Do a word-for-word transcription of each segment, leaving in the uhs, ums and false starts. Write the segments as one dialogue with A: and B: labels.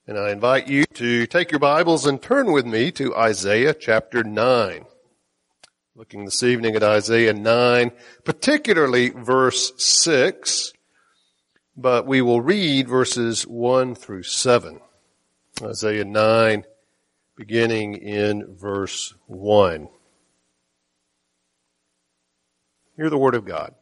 A: And I invite you to take your Bibles and turn with me to Isaiah chapter nine. Looking this evening at Isaiah nine, particularly verse six, but we will read verses one through seven. Isaiah nine, beginning in verse one. Hear the word of God.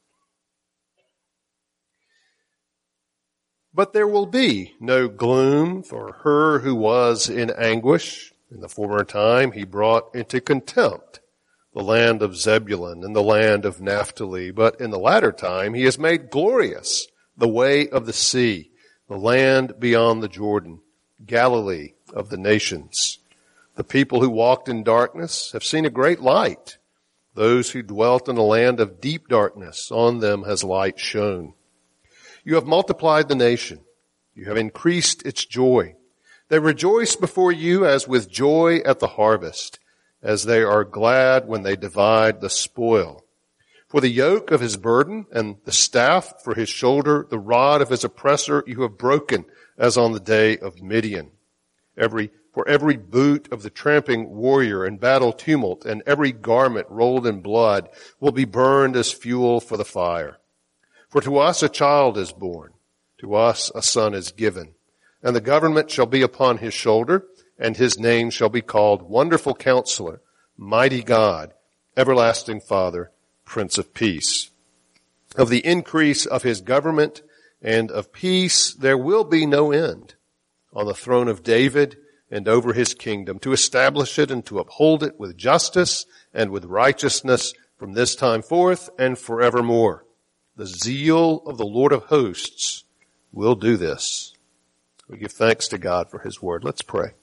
A: But there will be no gloom for her who was in anguish. In the former time he brought into contempt the land of Zebulun and the land of Naphtali. But in the latter time he has made glorious the way of the sea, the land beyond the Jordan, Galilee of the nations. The people who walked in darkness have seen a great light. Those who dwelt in a land of deep darkness, on them has light shone. You have multiplied the nation. You have increased its joy. They rejoice before you as with joy at the harvest, as they are glad when they divide the spoil. For the yoke of his burden and the staff for his shoulder, the rod of his oppressor, you have broken as on the day of Midian. Every, for every boot of the tramping warrior in battle tumult and every garment rolled in blood will be burned as fuel for the fire. For to us a child is born, to us a son is given, and the government shall be upon his shoulder, and his name shall be called Wonderful Counselor, Mighty God, Everlasting Father, Prince of Peace. Of the increase of his government and of peace there will be no end, on the throne of David and over his kingdom, to establish it and to uphold it with justice and with righteousness from this time forth and forevermore. The zeal of the Lord of hosts will do this. We give thanks to God for his word. Let's pray.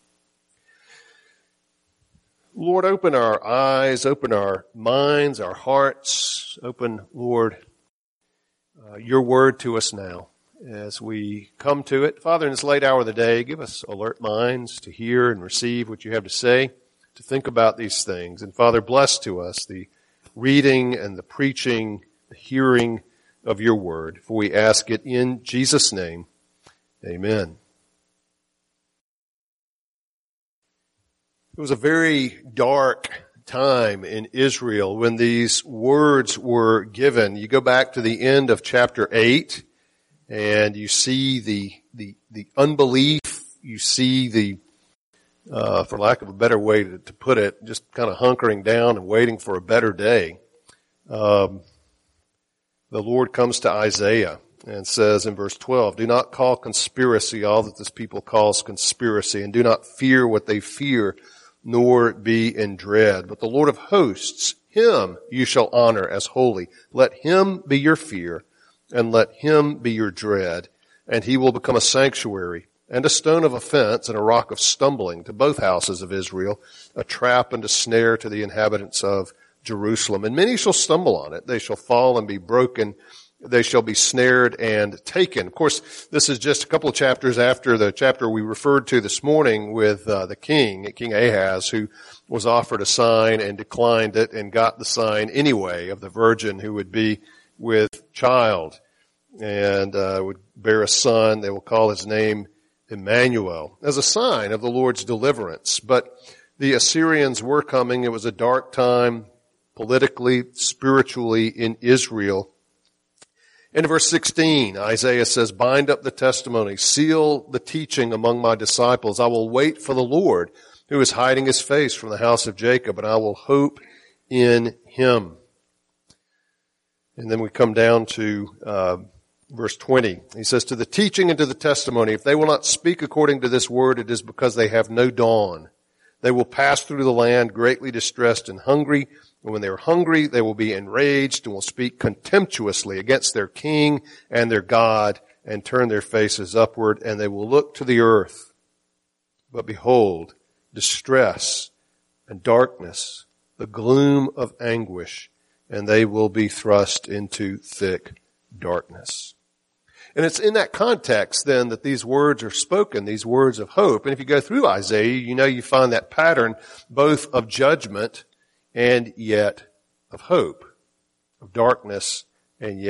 A: Lord, open our eyes, open our minds, our hearts. Open, Lord, uh, your word to us now as we come to it. Father, in this late hour of the day, give us alert minds to hear and receive what you have to say, to think about these things. And Father, bless to us the reading and the preaching, the hearing of your word, for we ask it in Jesus' name. Amen. It was a very dark time in Israel when these words were given. You go back to the end of chapter eight, and you see the the, the unbelief. You see the, uh, for lack of a better way to, to put it, just kind of hunkering down and waiting for a better day. Um, The Lord comes to Isaiah and says in verse twelve, do not call conspiracy all that this people calls conspiracy, and do not fear what they fear, nor be in dread. But the Lord of hosts, him you shall honor as holy. Let him be your fear, and let him be your dread, and he will become a sanctuary, and a stone of offense, and a rock of stumbling to both houses of Israel, a trap and a snare to the inhabitants of Jerusalem. And many shall stumble on it. They shall fall and be broken. They shall be snared and taken. Of course, this is just a couple of chapters after the chapter we referred to this morning with uh, the king, King Ahaz, who was offered a sign and declined it and got the sign anyway of the virgin who would be with child and uh, would bear a son. They will call his name Emmanuel, as a sign of the Lord's deliverance. But the Assyrians were coming. It was a dark time, politically, spiritually in Israel. In verse sixteen, Isaiah says, bind up the testimony, seal the teaching among my disciples. I will wait for the Lord who is hiding his face from the house of Jacob, and I will hope in him. And then we come down to uh, verse twenty. He says, to the teaching and to the testimony, if they will not speak according to this word, it is because they have no dawn. They will pass through the land greatly distressed and hungry. And when they are hungry, they will be enraged and will speak contemptuously against their king and their God and turn their faces upward, and they will look to the earth. But behold, distress and darkness, the gloom of anguish, and they will be thrust into thick darkness. And it's in that context then that these words are spoken, these words of hope. And if you go through Isaiah, you know you find that pattern both of judgment and yet of hope, of darkness and yet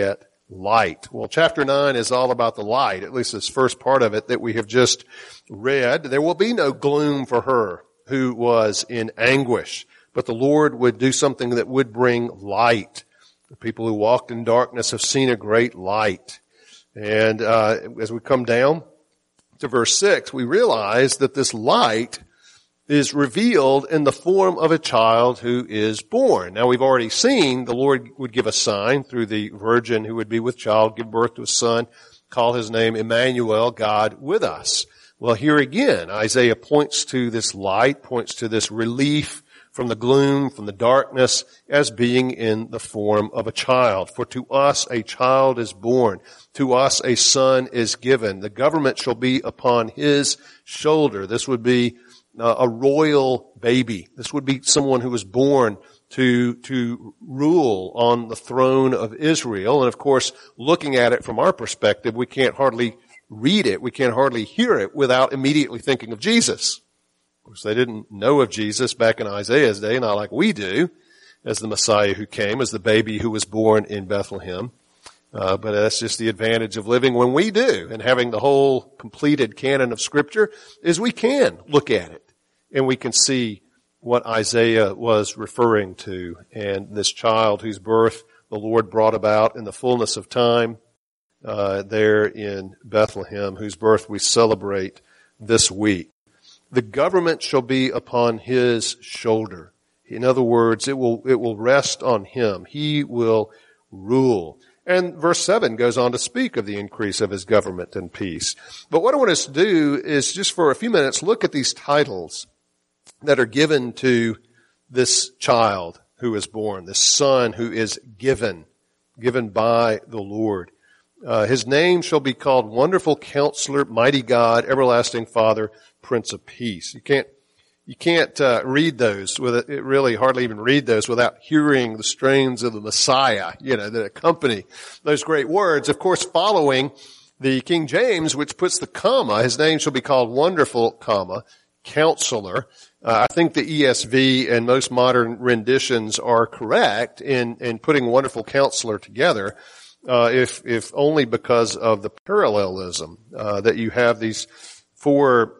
A: light. Well, chapter nine is all about the light, at least this first part of it that we have just read. There will be no gloom for her who was in anguish, but the Lord would do something that would bring light. The people who walked in darkness have seen a great light. And uh, as we come down to verse six, we realize that this light is revealed in the form of a child who is born. Now, we've already seen the Lord would give a sign through the virgin who would be with child, give birth to a son, call his name Emmanuel, God with us. Well, here again, Isaiah points to this light, points to this relief from the gloom, from the darkness, as being in the form of a child. For to us a child is born, to us a son is given. The government shall be upon his shoulder. This would be uh, a royal baby. This would be someone who was born to to rule on the throne of Israel. And of course, looking at it from our perspective, we can't hardly read it, we can't hardly hear it without immediately thinking of Jesus. Of course, they didn't know of Jesus back in Isaiah's day, not like we do, as the Messiah who came, as the baby who was born in Bethlehem. Uh, but that's just the advantage of living when we do, and having the whole completed canon of Scripture, is we can look at it, and we can see what Isaiah was referring to. And this child whose birth the Lord brought about in the fullness of time, uh, there in Bethlehem, whose birth we celebrate this week. The government shall be upon his shoulder. In other words, it will, it will rest on him. He will rule. And verse seven goes on to speak of the increase of his government and peace. But what I want us to do is just for a few minutes look at these titles that are given to this child who is born, this son who is given, given by the Lord. Uh, his name shall be called Wonderful Counselor, Mighty God, Everlasting Father, Prince of Peace. You can't, you can't uh, read those with it, it really hardly even read those without hearing the strains of the Messiah, you know, that accompany those great words. Of course, following the King James, which puts the comma, his name shall be called Wonderful, comma, Counselor. Uh, I think the E S V and most modern renditions are correct in, in putting Wonderful Counselor together. Uh, if, if only because of the parallelism, uh, that you have these four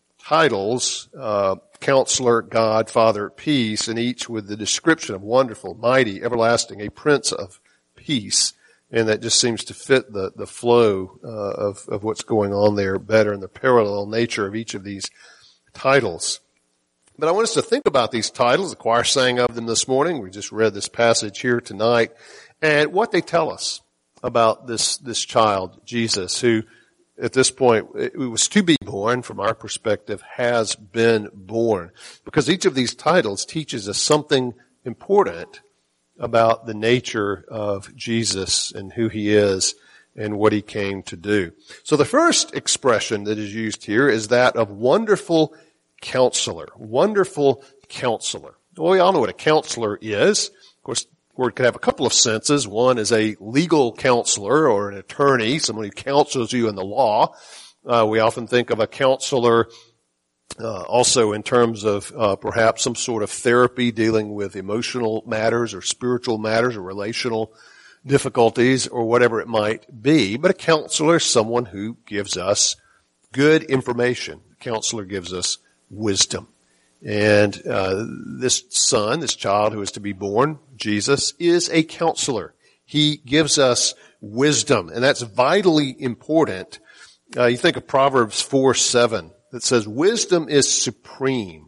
A: titles, uh, Counselor, God, Father, Peace, and each with the description of wonderful, mighty, everlasting, a Prince of Peace. And that just seems to fit the, the flow, uh, of, of what's going on there better in the parallel nature of each of these titles. But I want us to think about these titles. The choir sang of them this morning. We just read this passage here tonight. And what they tell us about this, this child, Jesus, who at this point, it was to be born, from our perspective, has been born. Because each of these titles teaches us something important about the nature of Jesus and who he is and what he came to do. So the first expression that is used here is that of Wonderful Counselor. Wonderful Counselor. Well, we all know what a counselor is. Of course, the word could have a couple of senses. One is a legal counselor or an attorney, someone who counsels you in the law. Uh, we often think of a counselor uh, also in terms of uh, perhaps some sort of therapy dealing with emotional matters or spiritual matters or relational difficulties or whatever it might be. But a counselor is someone who gives us good information. A counselor gives us wisdom. And uh this son, this child who is to be born, Jesus, is a counselor. He gives us wisdom, and that's vitally important. Uh, you think of Proverbs four seven that says, wisdom is supreme.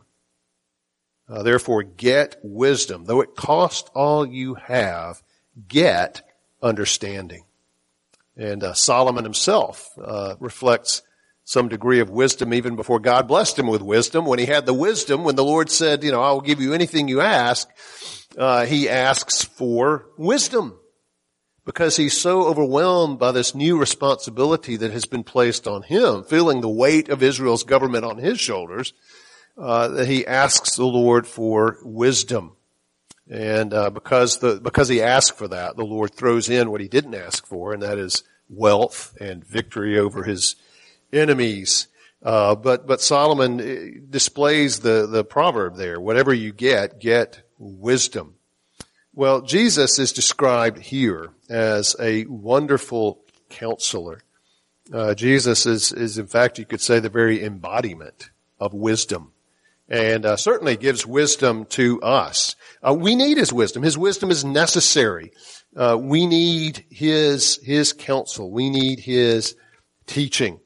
A: Uh, therefore, get wisdom. Though it cost all you have, get understanding. And uh, Solomon himself uh reflects some degree of wisdom even before God blessed him with wisdom. When he had the wisdom, when the Lord said, you know, I will give you anything you ask, uh, he asks for wisdom because he's so overwhelmed by this new responsibility that has been placed on him, feeling the weight of Israel's government on his shoulders, uh, that he asks the Lord for wisdom. And, uh, because the, because he asked for that, the Lord throws in what he didn't ask for, and that is wealth and victory over his enemies. Uh, but, but Solomon displays the, the proverb there. Whatever you get, get wisdom. Well, Jesus is described here as a wonderful counselor. Uh, Jesus is, is, in fact, you could say, the very embodiment of wisdom, and uh, certainly gives wisdom to us. Uh, we need His wisdom. His wisdom is necessary. Uh, we need His His counsel. We need His teaching.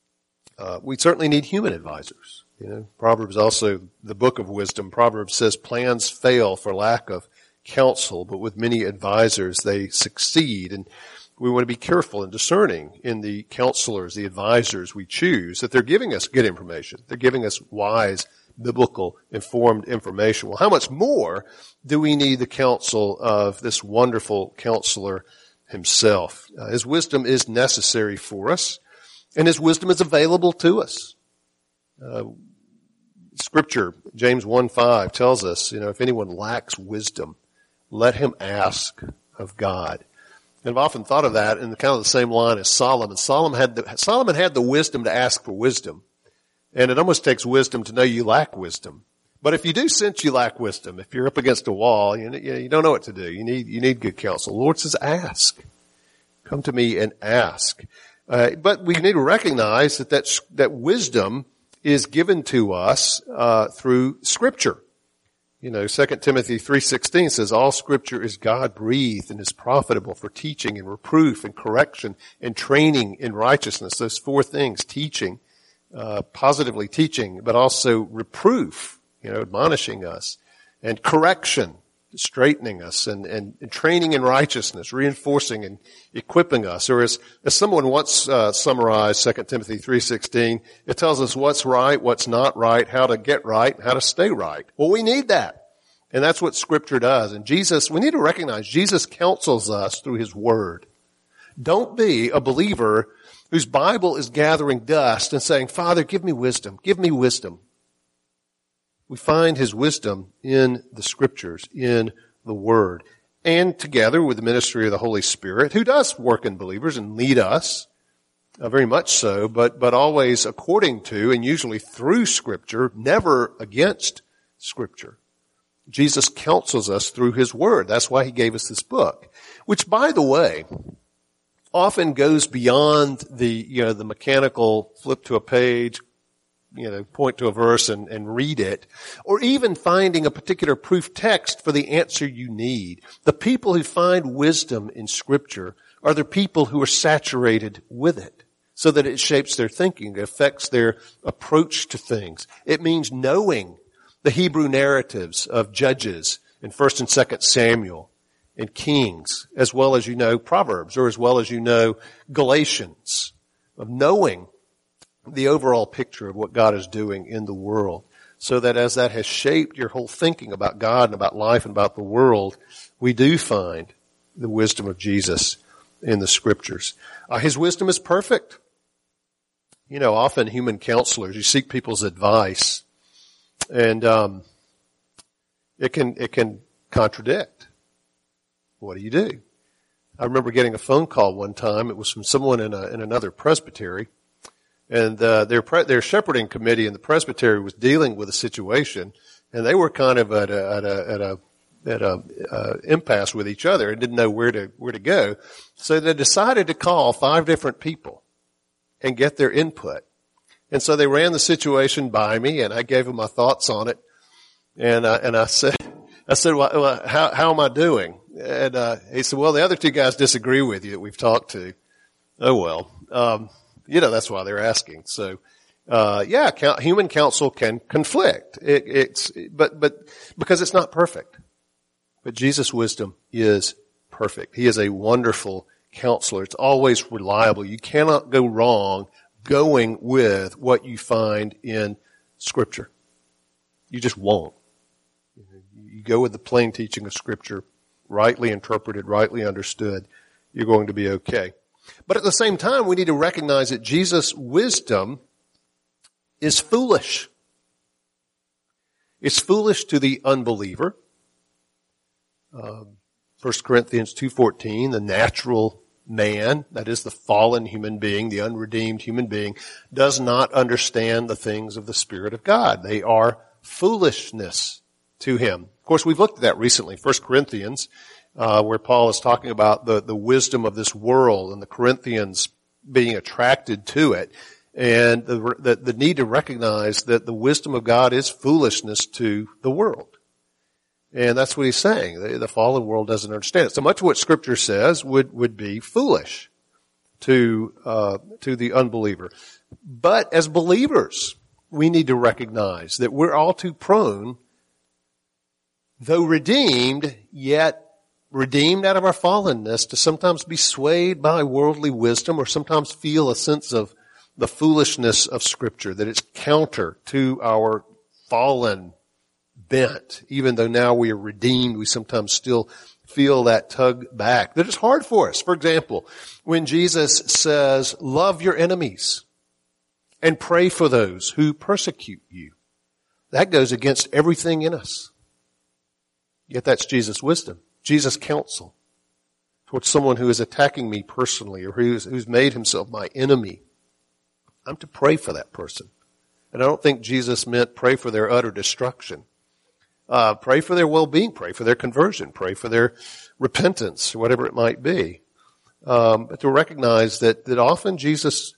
A: Uh, we certainly need human advisors. You know, Proverbs also the book of wisdom. Proverbs says, "Plans fail for lack of counsel, but with many advisors they succeed." And we want to be careful and discerning in the counselors, the advisors we choose, that they're giving us good information. They're giving us wise, biblical, informed information. Well, how much more do we need the counsel of this wonderful counselor himself? Uh, his wisdom is necessary for us, and his wisdom is available to us. Uh, Scripture, James one five, tells us, you know, if anyone lacks wisdom, let him ask of God. And I've often thought of that in the kind of the same line as Solomon. Solomon had the, Solomon had the wisdom to ask for wisdom. And it almost takes wisdom to know you lack wisdom. But if you do sense you lack wisdom, if you're up against a wall, you, you don't know what to do. You need, you need good counsel. The Lord says, ask. Come to me and ask. Uh, but we need to recognize that that's, that wisdom is given to us, uh, through Scripture. You know, Second Timothy three sixteen says, all Scripture is God-breathed and is profitable for teaching and reproof and correction and training in righteousness. Those four things, teaching, uh, positively teaching, but also reproof, you know, admonishing us, and correction, straightening us, and, and, and training in righteousness, reinforcing and equipping us. Or as, as someone once uh, summarized Second Timothy three sixteen, it tells us what's right, what's not right, how to get right, how to stay right. Well, we need that. And that's what Scripture does. And Jesus, we need to recognize Jesus counsels us through His Word. Don't be a believer whose Bible is gathering dust and saying, Father, give me wisdom, give me wisdom. We find His wisdom in the Scriptures, in the Word, and together with the ministry of the Holy Spirit, who does work in believers and lead us, uh, very much so, but, but always according to and usually through Scripture, never against Scripture. Jesus counsels us through His Word. That's why He gave us this book, which, by the way, often goes beyond the, you know, the mechanical flip to a page, you know, point to a verse and, and read it, or even finding a particular proof text for the answer you need. The people who find wisdom in Scripture are the people who are saturated with it, so that it shapes their thinking, it affects their approach to things. It means knowing the Hebrew narratives of Judges in First and Second Samuel and Kings, as well as you know Proverbs, or as well as you know Galatians, of knowing the overall picture of what God is doing in the world, so that as that has shaped your whole thinking about God and about life and about the world, we do find the wisdom of Jesus in the Scriptures. Uh, his wisdom is perfect. You know, often human counselors, you seek people's advice, and um, it can it can contradict. What do you do? I remember getting a phone call one time. It was from someone in a, in another presbytery. And uh, their pre- their shepherding committee in the presbytery was dealing with a situation, and they were kind of at a at a at a, at a uh, impasse with each other and didn't know where to where to go. So they decided to call five different people and get their input. And so they ran the situation by me, and I gave them my thoughts on it. And uh, and I said I said, well, how how am I doing? And uh, he said, well, the other two guys disagree with you that we've talked to. Oh well. Um, You know, that's why they're asking. So, uh, yeah, count, human counsel can conflict. It, it's, but, but, because it's not perfect. But Jesus' wisdom is perfect. He is a wonderful counselor. It's always reliable. You cannot go wrong going with what you find in Scripture. You just won't. You go with the plain teaching of Scripture, rightly interpreted, rightly understood, you're going to be okay. But at the same time, we need to recognize that Jesus' wisdom is foolish. It's foolish to the unbeliever. Um, First Corinthians two fourteen, the natural man, that is the fallen human being, the unredeemed human being, does not understand the things of the Spirit of God. They are foolishness to him. Of course, we've looked at that recently. First Corinthians, uh, where Paul is talking about the, the wisdom of this world and the Corinthians being attracted to it, and the, the, the need to recognize that the wisdom of God is foolishness to the world. And that's what he's saying. The, the fallen world doesn't understand it. So much of what Scripture says would, would be foolish to, uh, to the unbeliever. But as believers, we need to recognize that we're all too prone, though redeemed, yet redeemed out of our fallenness, to sometimes be swayed by worldly wisdom or sometimes feel a sense of the foolishness of Scripture, that it's counter to our fallen bent. Even though now we are redeemed, we sometimes still feel that tug back. That it's hard for us. For example, when Jesus says, love your enemies and pray for those who persecute you, that goes against everything in us. Yet that's Jesus' wisdom, Jesus' counsel towards someone who is attacking me personally or who's, who's made himself my enemy. I'm to pray for that person. And I don't think Jesus meant pray for their utter destruction. Uh, pray for their well-being, pray for their conversion, pray for their repentance, whatever it might be. Um, but to recognize that, that often Jesus'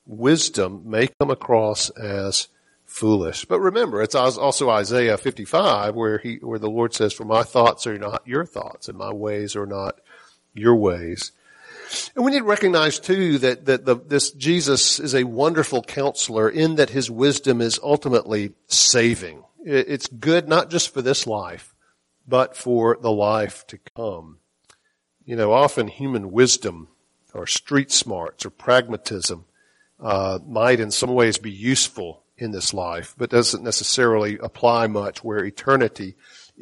A: wisdom may come across as foolish. But remember, it's also Isaiah fifty-five where he, where the Lord says, for my thoughts are not your thoughts and my ways are not your ways. And we need to recognize too that, that the, this Jesus is a wonderful counselor in that his wisdom is ultimately saving. It's good not just for this life, but for the life to come. You know, often human wisdom or street smarts or pragmatism uh, might in some ways be useful in this life, but doesn't necessarily apply much where eternity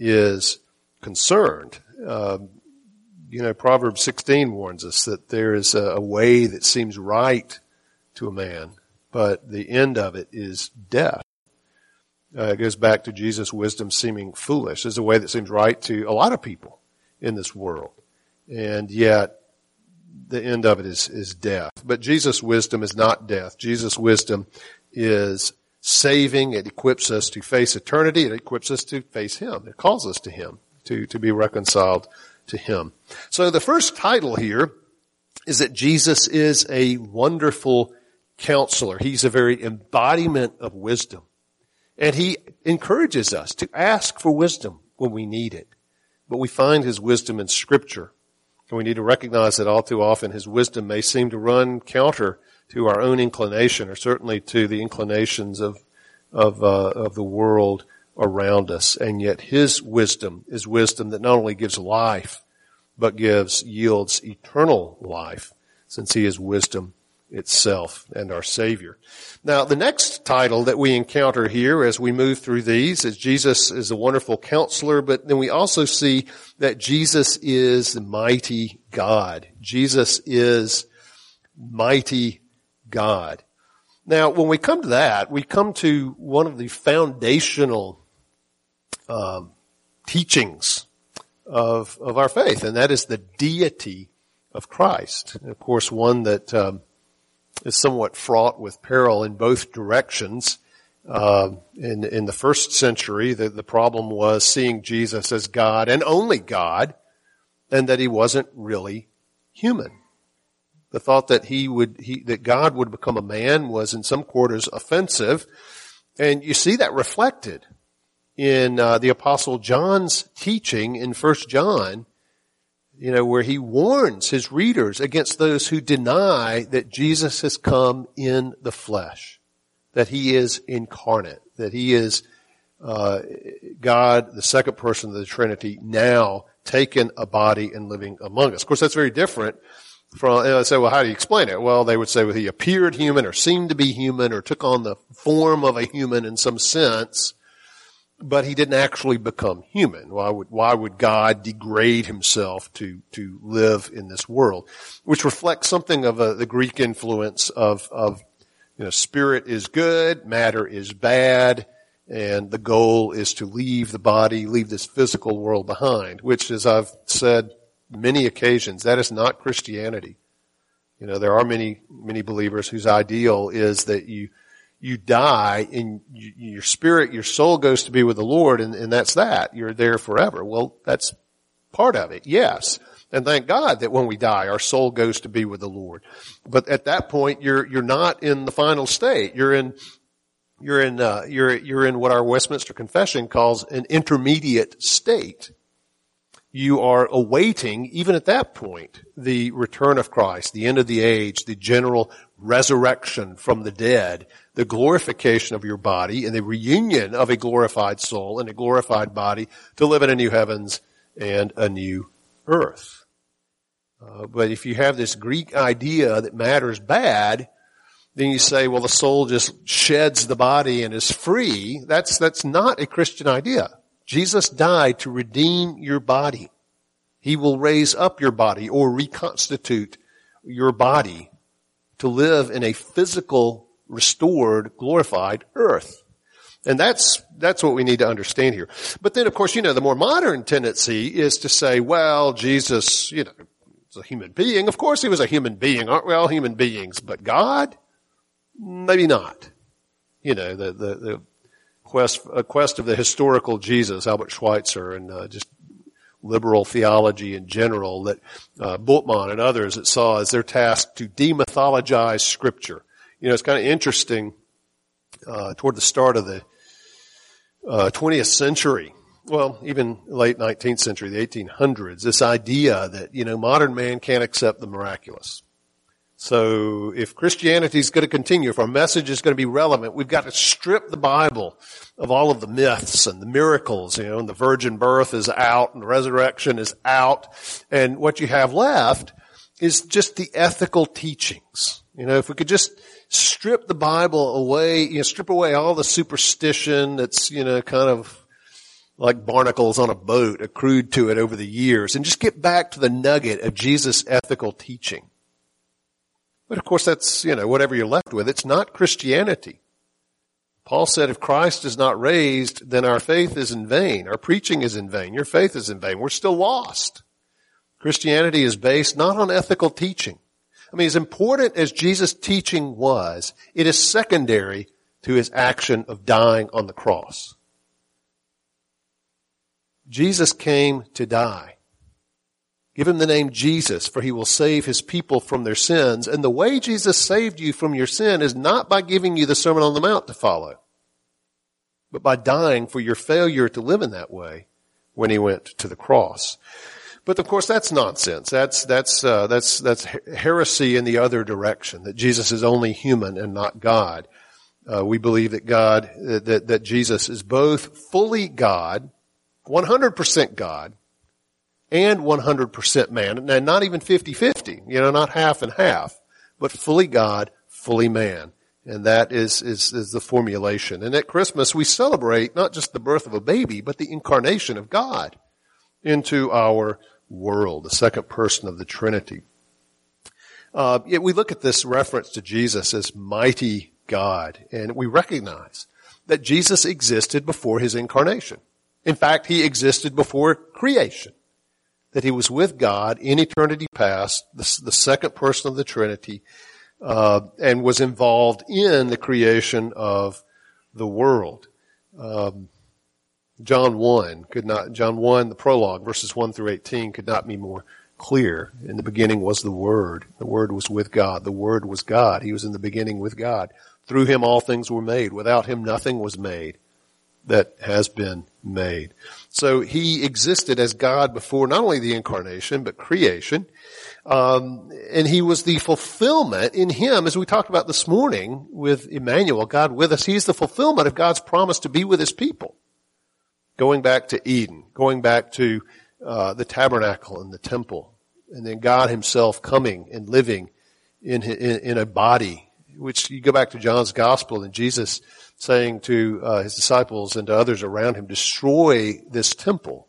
A: is concerned. Um, you know, Proverbs sixteen warns us that there is a, a way that seems right to a man, but the end of it is death. Uh, it goes back to Jesus' wisdom seeming foolish. There's a way that seems right to a lot of people in this world. And yet, the end of it is, is death. But Jesus' wisdom is not death. Jesus' wisdom is saving. It equips us to face eternity. It equips us to face Him. It calls us to Him, to, to be reconciled to Him. So the first title here is that Jesus is a wonderful counselor. He's a very embodiment of wisdom. And he encourages us to ask for wisdom when we need it. But we find his wisdom in Scripture. And we need to recognize that all too often his wisdom may seem to run counter to our own inclination, or certainly to the inclinations of of, uh, of the world around us. And yet his wisdom is wisdom that not only gives life, but gives, yields eternal life, since he is wisdom itself and our Savior. Now, the next title that we encounter here as we move through these is Jesus is a wonderful counselor, but then we also see that Jesus is the mighty God. Jesus is mighty God. Now, when we come to that, we come to one of the foundational um, teachings of of our faith, and that is the deity of Christ. And of course, one that um, is somewhat fraught with peril in both directions. Uh, in, in the first century, the, the problem was seeing Jesus as God and only God, and that he wasn't really human. The thought that he would, he, that God would become a man was in some quarters offensive, and you see that reflected in uh, the Apostle John's teaching in First John. You know, where he warns his readers against those who deny that Jesus has come in the flesh, that he is incarnate, that he is uh, God, the second person of the Trinity, now taken a body and living among us. Of course, that's very different from, and I say, well, how do you explain it? Well, they would say, well, he appeared human or seemed to be human or took on the form of a human in some sense, but he didn't actually become human. Why would, why would God degrade himself to, to live in this world? Which reflects something of a, the Greek influence of, of, you know, spirit is good, matter is bad, and the goal is to leave the body, leave this physical world behind, which, as I've said many occasions, that is not Christianity. You know, there are many, many believers whose ideal is that you, you die and you, your spirit, your soul goes to be with the Lord, and, and that's that. You're there forever. Well, that's part of it, yes. And thank God that when we die, our soul goes to be with the Lord. But at that point, you're, you're not in the final state. You're in, you're in, uh, you're, you're in what our Westminster Confession calls an intermediate state. You are awaiting, even at that point, the return of Christ, the end of the age, the general resurrection from the dead, the glorification of your body, and the reunion of a glorified soul and a glorified body to live in a new heavens and a new earth. Uh, but if you have this Greek idea that matter's bad, then you say, well, the soul just sheds the body and is free. That's, that's not a Christian idea. Jesus died to redeem your body. He will raise up your body or reconstitute your body to live in a physical, restored, glorified earth. And that's, that's what we need to understand here. But then, of course, you know, the more modern tendency is to say, well, Jesus, you know, is a human being. Of course he was a human being. Aren't we all human beings? But God? Maybe not. You know, the, the, the quest, a quest of the historical Jesus, Albert Schweitzer, and uh, just liberal theology in general that uh, Bultmann and others that saw as their task to demythologize Scripture. You know, it's kind of interesting, uh, toward the start of the uh, twentieth century, well, even late nineteenth century, the eighteen hundreds, this idea that, you know, modern man can't accept the miraculous. So if Christianity is going to continue, if our message is going to be relevant, we've got to strip the Bible of all of the myths and the miracles, you know, and the virgin birth is out and the resurrection is out. And what you have left is just the ethical teachings. You know, if we could just strip the Bible away, you know, strip away all the superstition that's, you know, kind of like barnacles on a boat accrued to it over the years, and just get back to the nugget of Jesus' ethical teaching. But of course that's, you know, whatever you're left with. It's not Christianity. Paul said if Christ is not raised, then our faith is in vain. Our preaching is in vain. Your faith is in vain. We're still lost. Christianity is based not on ethical teaching. I mean, as important as Jesus' teaching was, it is secondary to his action of dying on the cross. Jesus came to die. Give him the name Jesus, for he will save his people from their sins. And the way Jesus saved you from your sin is not by giving you the Sermon on the Mount to follow, but by dying for your failure to live in that way when he went to the cross. But of course, that's nonsense. That's that's uh, that's that's heresy in the other direction. That Jesus is only human and not God. Uh, we believe that God, that that Jesus is both fully God, one hundred percent God, and one hundred percent man, and not even fifty-fifty, you know, not half and half, but fully God, fully man. And that is, is, is the formulation. And at Christmas, we celebrate not just the birth of a baby, but the incarnation of God into our world, the second person of the Trinity. Uh, yet we look at this reference to Jesus as mighty God, and we recognize that Jesus existed before his incarnation. In fact, he existed before creation. That he was with God in eternity past, the, the second person of the Trinity, uh, and was involved in the creation of the world. Um, John one could not, John one, the prologue, verses one through eighteen, could not be more clear. In the beginning was the Word. The Word was with God. The Word was God. He was in the beginning with God. Through him all things were made. Without him nothing was made that has been made. So he existed as God before not only the incarnation, but creation. Um, and he was the fulfillment in him, as we talked about this morning with Emmanuel, God with us. He's the fulfillment of God's promise to be with his people. Going back to Eden, going back to uh, the tabernacle and the temple, and then God himself coming and living in, in, in a body, which you go back to John's gospel and Jesus saying to uh, his disciples and to others around him, destroy this temple,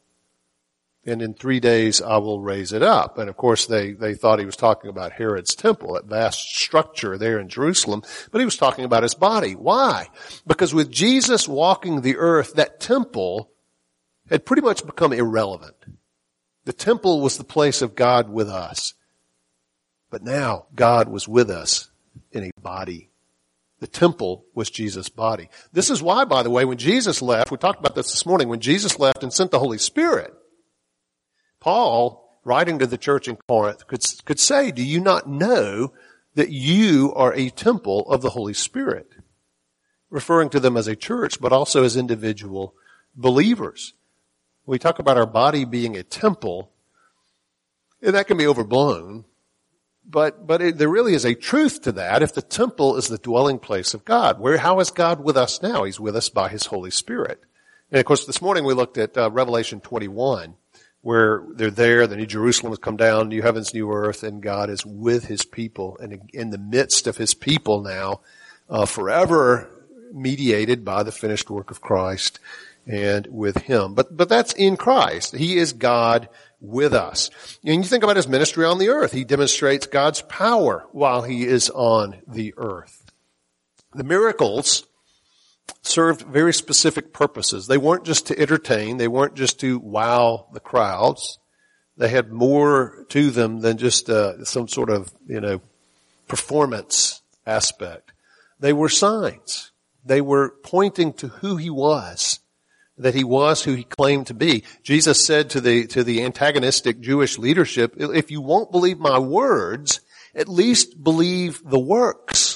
A: and in three days I will raise it up. And of course they, they thought he was talking about Herod's temple, that vast structure there in Jerusalem, but he was talking about his body. Why? Because with Jesus walking the earth, that temple had pretty much become irrelevant. The temple was the place of God with us. But now God was with us in a body. The temple was Jesus' body. This is why, by the way, when Jesus left, we talked about this this morning, when Jesus left and sent the Holy Spirit, Paul, writing to the church in Corinth, could, could say, do you not know that you are a temple of the Holy Spirit? Referring to them as a church, but also as individual believers. We talk about our body being a temple, and that can be overblown, but but it, there really is a truth to that if the temple is the dwelling place of God. Where, how is God with us now? He's with us by His Holy Spirit. And of course, this morning we looked at uh, Revelation twenty-one, where they're there, the New Jerusalem has come down, new heavens, new earth, and God is with His people, and in the midst of His people now, uh, forever mediated by the finished work of Christ and with Him. But but that's in Christ. He is God with us. And you think about His ministry on the earth. He demonstrates God's power while He is on the earth. The miracles served very specific purposes. They weren't just to entertain. They weren't just to wow the crowds. They had more to them than just uh, some sort of, you know, performance aspect. They were signs. They were pointing to who He was, that He was who He claimed to be. Jesus said to the, to the antagonistic Jewish leadership, if you won't believe my words, at least believe the works.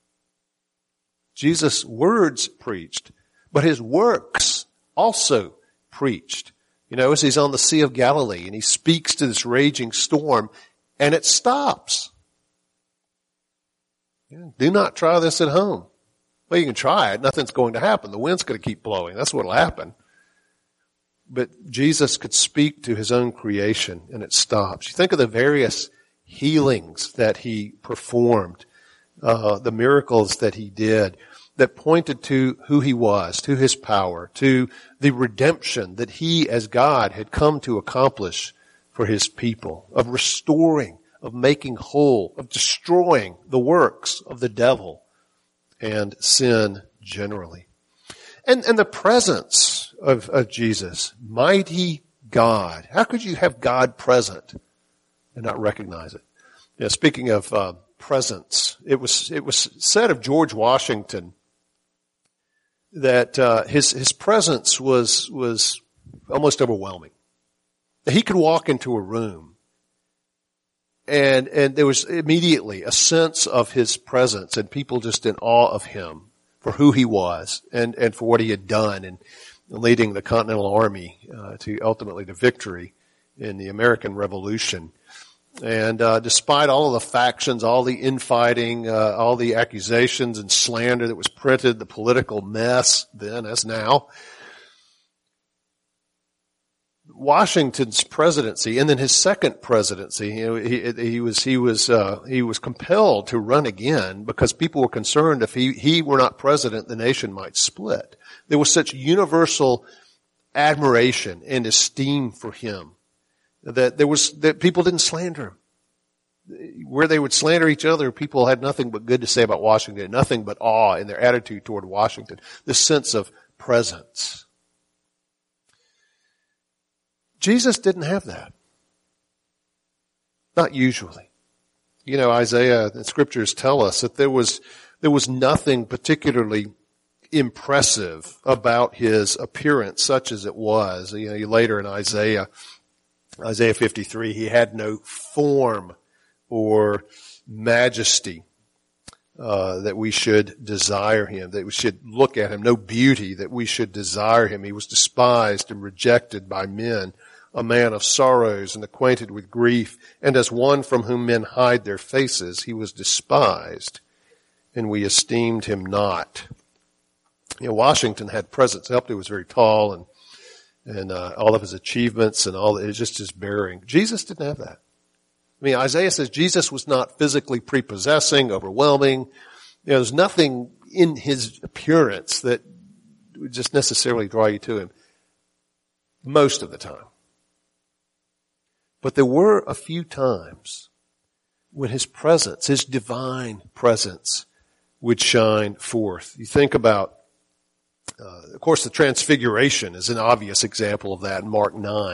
A: Jesus' words preached, but His works also preached. You know, as He's on the Sea of Galilee and He speaks to this raging storm and it stops. Do not try this at home. Well, you can try it. Nothing's going to happen. The wind's going to keep blowing. That's what will happen. But Jesus could speak to His own creation and it stops. You think of the various healings that He performed, uh, the miracles that He did that pointed to who He was, to His power, to the redemption that He as God had come to accomplish for His people, of restoring, of making whole, of destroying the works of the devil and sin generally. And, and the presence of, of Jesus, mighty God. How could you have God present and not recognize it? Yeah, speaking of uh, presence, it was it was said of George Washington that uh, his his presence was was almost overwhelming. He could walk into a room, and and there was immediately a sense of His presence, and people just in awe of Him for who He was and and for what He had done in leading the Continental Army uh, to ultimately to victory in the American Revolution. And uh, despite all of the factions, all the infighting, uh, all the accusations and slander that was printed, the political mess then as now, Washington's presidency, and then his second presidency, you know, he, he was he was uh, he was compelled to run again because people were concerned if he he were not president, the nation might split. There was such universal admiration and esteem for him that there was that people didn't slander him. Where they would slander each other, people had nothing but good to say about Washington, nothing but awe in their attitude toward Washington. This sense of presence. Jesus didn't have that. Not usually. You know, Isaiah and scriptures tell us that there was, there was nothing particularly impressive about His appearance, such as it was. You know, later in Isaiah, Isaiah fifty-three, He had no form or majesty, uh, that we should desire Him, that we should look at Him, no beauty that we should desire Him. He was despised and rejected by men, a man of sorrows and acquainted with grief, and as one from whom men hide their faces, He was despised, and we esteemed Him not. You know, Washington had presence. Helped. He was very tall, and and uh, all of his achievements and all, it was just his bearing. Jesus didn't have that. I mean, Isaiah says Jesus was not physically prepossessing, overwhelming. You know, there's nothing in His appearance that would just necessarily draw you to Him most of the time. But there were a few times when His presence, His divine presence, would shine forth. You think about, uh, of course, the Transfiguration is an obvious example of that in Mark nine,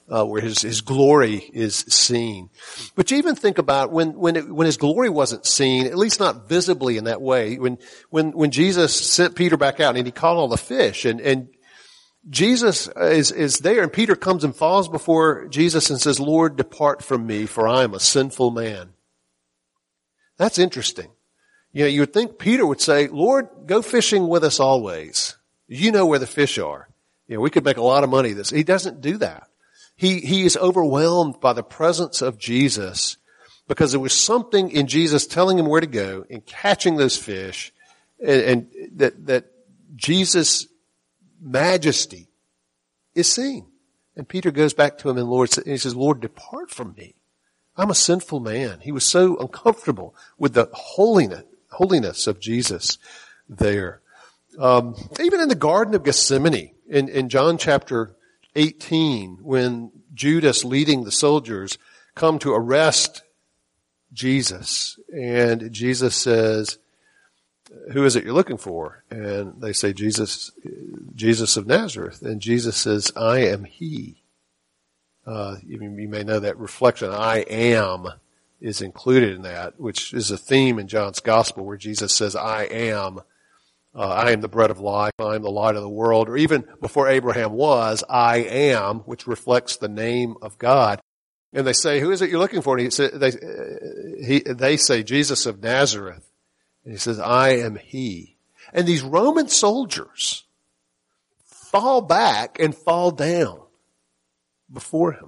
A: uh, where his, his glory is seen. But you even think about when, when, it, when his glory wasn't seen, at least not visibly in that way, when, when, when Jesus sent Peter back out and he caught all the fish, and, and Jesus is, is there, and Peter comes and falls before Jesus and says, Lord, depart from me, for I am a sinful man. That's interesting. You know, you would think Peter would say, Lord, go fishing with us always. You know where the fish are. You know, we could make a lot of money this. He doesn't do that. He, he is overwhelmed by the presence of Jesus because there was something in Jesus telling him where to go and catching those fish, and, and that, that Jesus' majesty is seen. And Peter goes back to him and Lord, and he says, Lord, depart from me. I'm a sinful man. He was so uncomfortable with the holiness, holiness of Jesus there. Um, even in the Garden of Gethsemane, in, in John chapter eighteen, when Judas leading the soldiers come to arrest Jesus, and Jesus says, who is it you're looking for? And they say, Jesus, Jesus of Nazareth. And Jesus says, I am he. Uh, you, you may know that reflection, I am, is included in that, which is a theme in John's gospel where Jesus says, I am, uh, I am the bread of life, I am the light of the world, or even before Abraham was, I am, which reflects the name of God. And they say, who is it you're looking for? And he say, they, he, they say, Jesus of Nazareth. And he says, I am he. And these Roman soldiers fall back and fall down before him.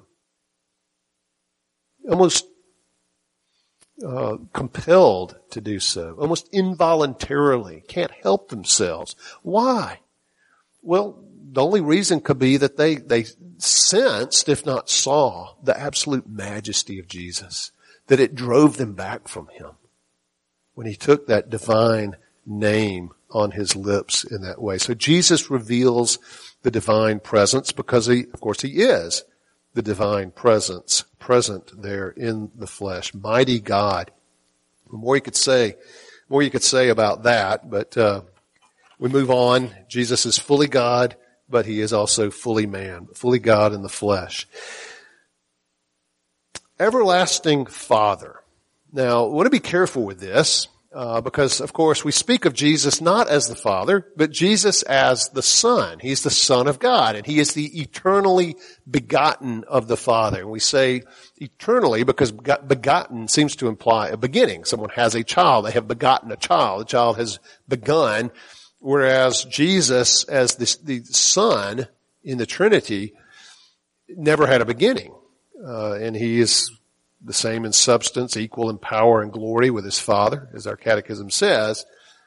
A: Almost uh, compelled to do so. Almost involuntarily. Can't help themselves. Why? Well, the only reason could be that they, they sensed, if not saw, the absolute majesty of Jesus. That it drove them back from him when he took that divine name on his lips in that way. So Jesus reveals the divine presence because he, of course, he is the divine presence present there in the flesh. Mighty God. The more you could say, more you could say about that, but uh, we move on. Jesus is fully God, but he is also fully man, fully God in the flesh. Everlasting Father. Now, I want to be careful with this, uh, because, of course, we speak of Jesus not as the Father, but Jesus as the Son. He's the Son of God, and he is the eternally begotten of the Father. And we say eternally because begotten seems to imply a beginning. Someone has a child. They have begotten a child. The child has begun, whereas Jesus, as the, the Son in the Trinity, never had a beginning. Uh, and he is the same in substance, equal in power and glory with his Father, as our catechism says.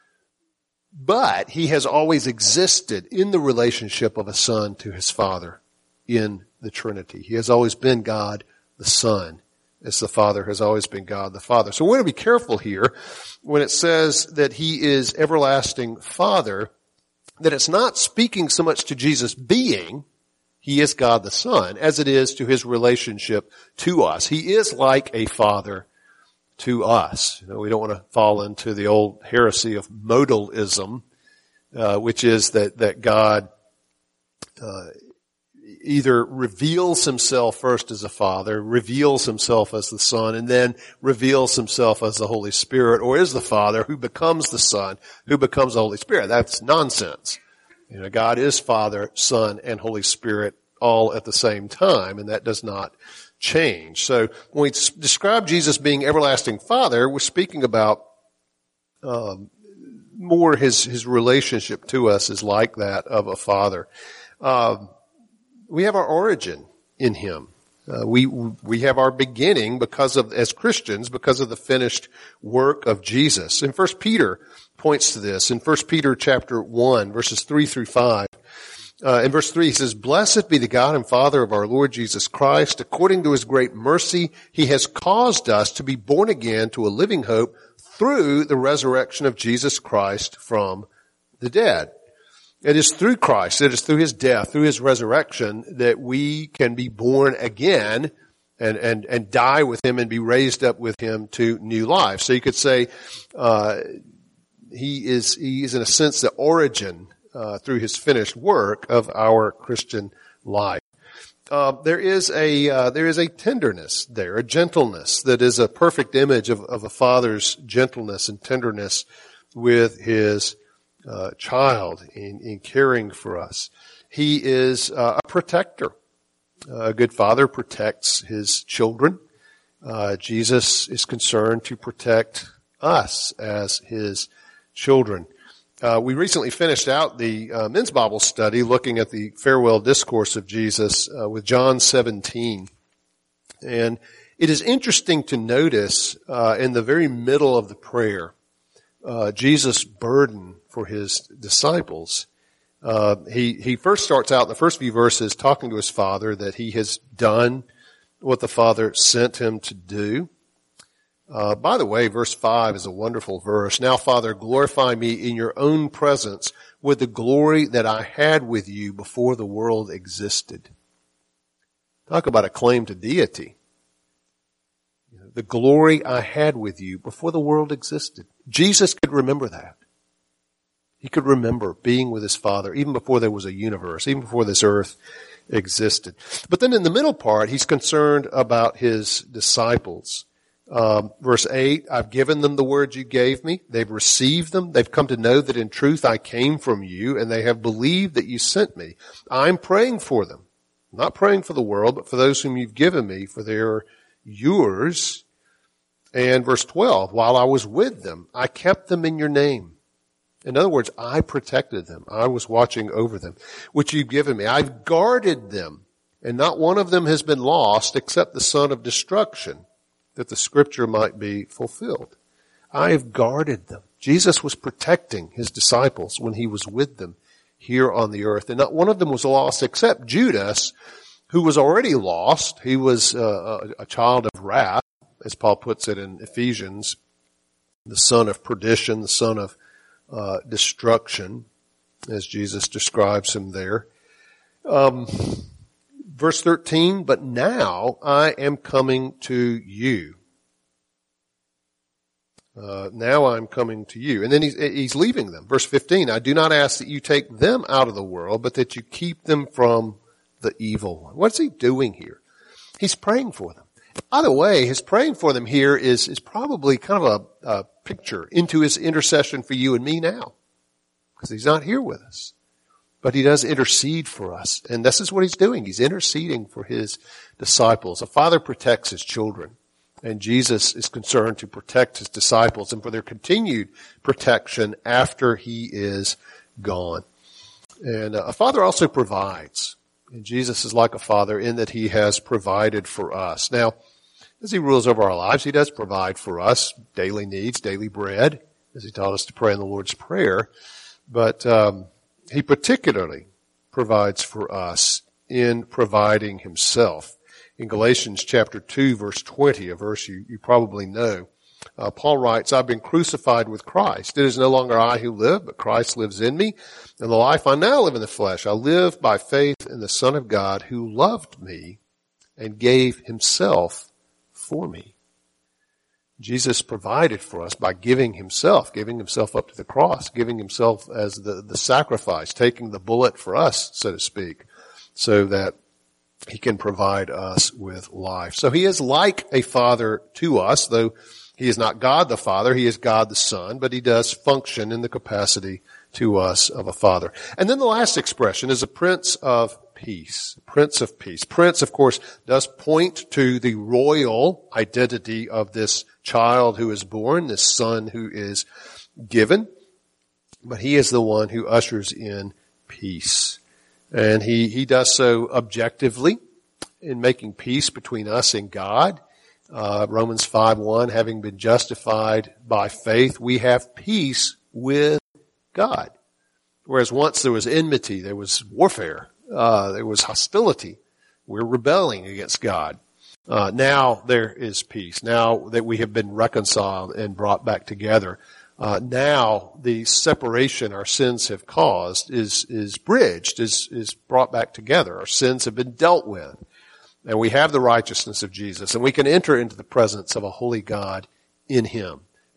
A: But he has always existed in the relationship of a son to his Father in the Trinity. He has always been God the Son, as the Father has always been God the Father. So we want to be careful here when it says that he is everlasting Father, that it's not speaking so much to Jesus being, he is God the Son, as it is to his relationship to us. He is like a father to us. You know, we don't want to fall into the old heresy of modalism, uh, which is that, that God uh, either reveals himself first as a father, reveals himself as the Son, and then reveals himself as the Holy Spirit, or is the Father who becomes the Son, who becomes the Holy Spirit. That's nonsense. You know, God is Father, Son, and Holy Spirit all at the same time, and that does not change. So when we describe Jesus being everlasting Father, we're speaking about um, more his his relationship to us is like that of a father. Um, we have our origin in him. Uh, we we have our beginning because of, as Christians, because of the finished work of Jesus. And First Peter points to this. In First Peter chapter one, verses three through five, uh, in verse three he says, "Blessed be the God and Father of our Lord Jesus Christ. According to his great mercy, he has caused us to be born again to a living hope through the resurrection of Jesus Christ from the dead." It is through Christ, it is through his death, through his resurrection, that we can be born again and, and, and die with him and be raised up with him to new life. So you could say, uh, he is, he is in a sense the origin, uh, through his finished work of our Christian life. uh, there is a uh, there is a tenderness there, a gentleness that is a perfect image of, of a father's gentleness and tenderness with his uh, child in, in caring for us. He is uh, a protector. A good father protects his children. Uh, Jesus is concerned to protect us as his children. Uh, we recently finished out the uh, men's Bible study looking at the farewell discourse of Jesus uh, with John seventeen. And it is interesting to notice uh, in the very middle of the prayer, uh, Jesus' burden for his disciples. Uh, he, he first starts out in the first few verses talking to his Father that he has done what the Father sent him to do. Uh, by the way, verse five is a wonderful verse. Now, Father, glorify me in your own presence with the glory that I had with you before the world existed. Talk about a claim to deity. You know, the glory I had with you before the world existed. Jesus could remember that. He could remember being with his Father even before there was a universe, even before this earth existed. But then in the middle part, he's concerned about his disciples. Um, verse eight, I've given them the words you gave me. They've received them. They've come to know that in truth I came from you, and they have believed that you sent me. I'm praying for them. I'm not praying for the world, but for those whom you've given me, for they are yours. And verse twelve, while I was with them, I kept them in your name. In other words, I protected them. I was watching over them, which you've given me. I've guarded them, and not one of them has been lost except the son of destruction, that the scripture might be fulfilled. I have guarded them. Jesus was protecting his disciples when he was with them here on the earth, and not one of them was lost except Judas, who was already lost. He was uh, a, a child of wrath, as Paul puts it in Ephesians, the son of perdition, the son of Uh, destruction, as Jesus describes him there. Um, verse thirteen, but now I am coming to you. Uh, now I'm coming to you. And then he's, he's leaving them. Verse fifteen, I do not ask that you take them out of the world, but that you keep them from the evil one. What's he doing here? He's praying for them. By the way, his praying for them here is, is probably kind of a, a picture into his intercession for you and me now. Because he's not here with us. But he does intercede for us. And this is what he's doing. He's interceding for his disciples. A father protects his children. And Jesus is concerned to protect his disciples and for their continued protection after he is gone. And a father also provides. And Jesus is like a father in that he has provided for us. Now, as he rules over our lives, he does provide for us daily needs, daily bread, as he taught us to pray in the Lord's Prayer. But um, he particularly provides for us in providing himself. In Galatians chapter two, verse twenty, a verse you, you probably know, uh, Paul writes, I've been crucified with Christ. It is no longer I who live, but Christ lives in me. And the life I now live in the flesh, I live by faith in the Son of God who loved me and gave himself for me. Jesus provided for us by giving himself, giving himself up to the cross, giving himself as the, the sacrifice, taking the bullet for us, so to speak, so that he can provide us with life. So he is like a father to us, though he is not God the Father, he is God the Son, but he does function in the capacity to us of a father. And then the last expression is a Prince of Peace. Prince of Peace. Prince, of course, does point to the royal identity of this child who is born, this son who is given. But he is the one who ushers in peace. And he, he does so objectively in making peace between us and God. Uh, Romans five one, having been justified by faith, we have peace with God. Whereas once there was enmity, there was warfare, uh, there was hostility. We're rebelling against God. Uh, now there is peace. Now that we have been reconciled and brought back together, uh, now the separation our sins have caused is, is bridged, is, is brought back together. Our sins have been dealt with. And we have the righteousness of Jesus, and we can enter into the presence of a holy God in him.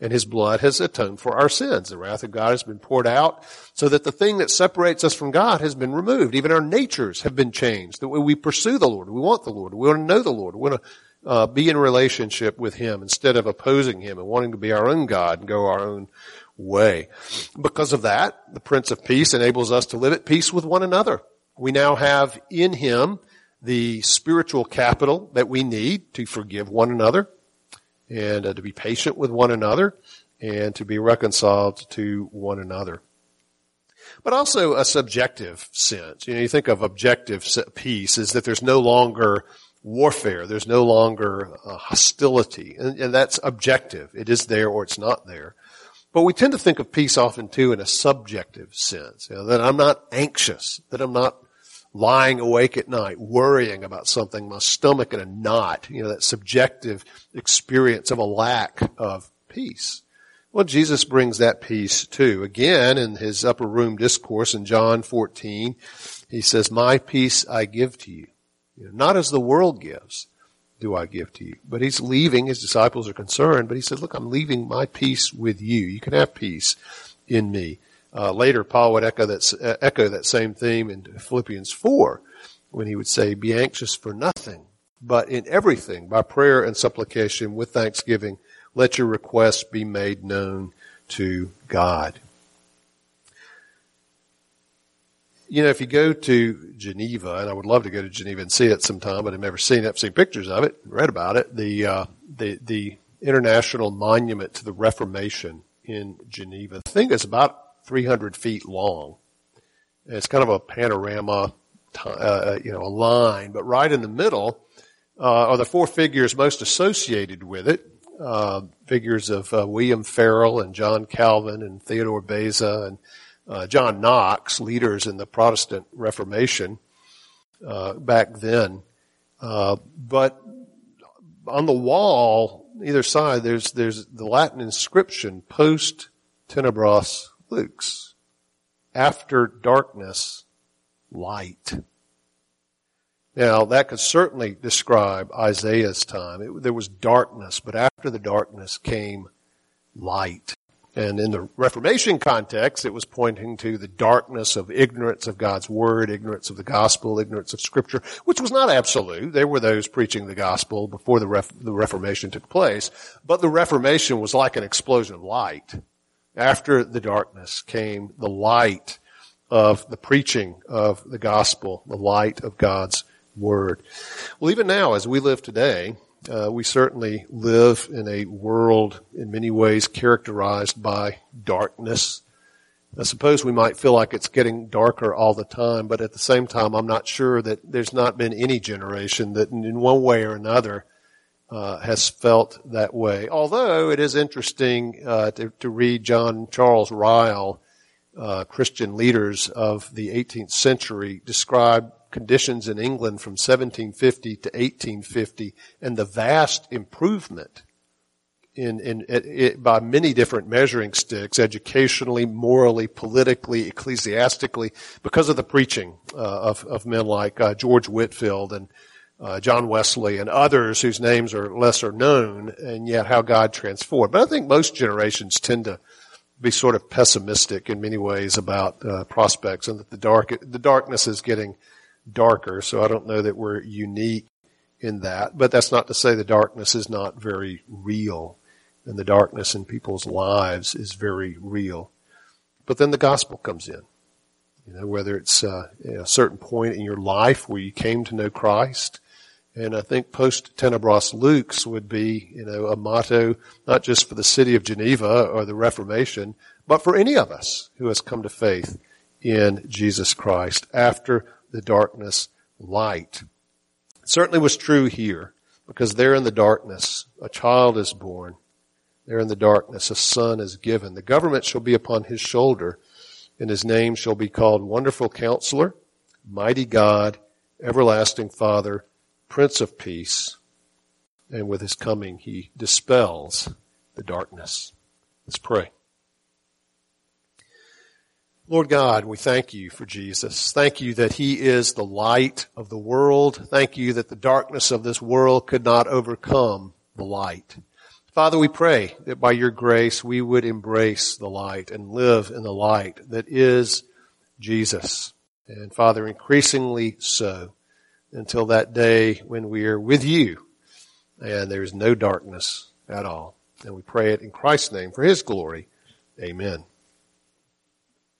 A: and his blood has atoned for our sins. The wrath of God has been poured out so that the thing that separates us from God has been removed. Even our natures have been changed. That we pursue the Lord. We want the Lord. We want to know the Lord. We want to uh, be in relationship with him instead of opposing him and wanting to be our own God and go our own way. Because of that, the Prince of Peace enables us to live at peace with one another. We now have in him the spiritual capital that we need to forgive one another and uh, to be patient with one another and to be reconciled to one another. But also a subjective sense. You know, you think of objective peace is that there's no longer warfare. There's no longer uh, hostility. And, and that's objective. It is there or it's not there. But we tend to think of peace often too in a subjective sense. You know, that I'm not anxious, that I'm not lying awake at night, worrying about something, my stomach in a knot, you know, that subjective experience of a lack of peace. Well, Jesus brings that peace too. Again, in his upper room discourse in John fourteen, he says, my peace I give to you. You know, not as the world gives do I give to you. But he's leaving, his disciples are concerned, but he said, look, I'm leaving my peace with you. You can have peace in me. Uh, later, Paul would echo that, uh, echo that same theme in Philippians four when he would say, be anxious for nothing, but in everything, by prayer and supplication with thanksgiving, let your requests be made known to God. You know, if you go to Geneva, and I would love to go to Geneva and see it sometime, but I've never seen it. I've seen pictures of it, read about it. The, uh, the, the International Monument to the Reformation in Geneva. The thing is about three hundred feet long. It's kind of a panorama, uh, you know, a line, but right in the middle uh, are the four figures most associated with it. Uh, figures of uh, William Farel and John Calvin and Theodore Beza and uh, John Knox, leaders in the Protestant Reformation uh, back then. Uh, but on the wall, either side, there's there's the Latin inscription, Post Tenebras Lux. After darkness, light. Now, that could certainly describe Isaiah's time. It, there was darkness, but after the darkness came light. And in the Reformation context, it was pointing to the darkness of ignorance of God's Word, ignorance of the gospel, ignorance of Scripture, which was not absolute. There were those preaching the gospel before the, Ref- the Reformation took place. But the Reformation was like an explosion of light. After the darkness came the light of the preaching of the gospel, the light of God's Word. Well, even now, as we live today, uh, we certainly live in a world in many ways characterized by darkness. I suppose we might feel like it's getting darker all the time, but at the same time, I'm not sure that there's not been any generation that in one way or another Uh, has felt that way. Although it is interesting uh, to, to read John Charles Ryle, uh, Christian leaders of the eighteenth century, describe conditions in England from seventeen fifty to eighteen fifty and the vast improvement in, in it, it, by many different measuring sticks, educationally, morally, politically, ecclesiastically, because of the preaching uh, of, of men like uh, George Whitefield and Uh, John Wesley and others whose names are lesser known, and yet how God transformed. But I think most generations tend to be sort of pessimistic in many ways about uh, prospects, and that the dark the darkness is getting darker. So I don't know that we're unique in that. But that's not to say the darkness is not very real, and the darkness in people's lives is very real. But then the gospel comes in. You know, whether it's uh, a certain point in your life where you came to know Christ. And I think Post Tenebras Lux would be, you know, a motto not just for the city of Geneva or the Reformation, but for any of us who has come to faith in Jesus Christ. After the darkness, light. It certainly was true here, because there in the darkness, a child is born. There in the darkness, a son is given. The government shall be upon his shoulder, and his name shall be called Wonderful Counselor, Mighty God, Everlasting Father, Prince of Peace. And with his coming, he dispels the darkness. Let's pray. Lord God, we thank you for Jesus. Thank you that he is the light of the world. Thank you that the darkness of this world could not overcome the light. Father, we pray that by your grace we would embrace the light and live in the light that is Jesus. And Father, increasingly so until that day when we are with you and there is no darkness at all. And we pray it in Christ's name for his glory. Amen.